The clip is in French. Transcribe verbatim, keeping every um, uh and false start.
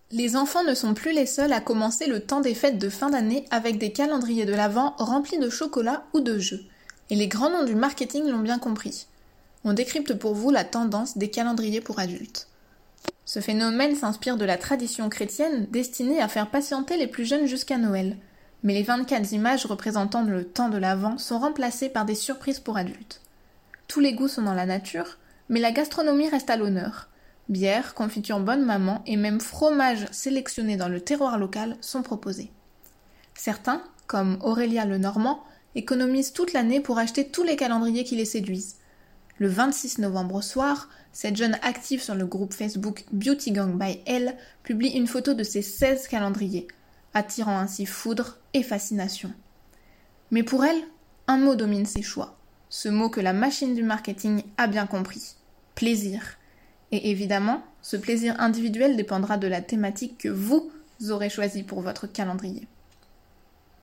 Les enfants ne sont plus les seuls à commencer le temps des fêtes de fin d'année avec des calendriers de l'Avent remplis de chocolat ou de jeux. Et les grands noms du marketing l'ont bien compris. On décrypte pour vous la tendance des calendriers pour adultes. Ce phénomène s'inspire de la tradition chrétienne destinée à faire patienter les plus jeunes jusqu'à Noël. Mais les vingt-quatre images représentant le temps de l'Avent sont remplacées par des surprises pour adultes. Tous les goûts sont dans la nature, mais la gastronomie reste à l'honneur. Bière, confiture bonne maman et même fromage sélectionné dans le terroir local sont proposés. Certains, comme Aurélia Lenormand, économisent toute l'année pour acheter tous les calendriers qui les séduisent. Le vingt-six novembre au soir, cette jeune active sur le groupe Facebook Beauty Gang by Elle publie une photo de ses seize calendriers, attirant ainsi foudre et fascination. Mais pour elle, un mot domine ses choix. Ce mot que la machine du marketing a bien compris. Plaisir. Et évidemment, ce plaisir individuel dépendra de la thématique que vous aurez choisie pour votre calendrier.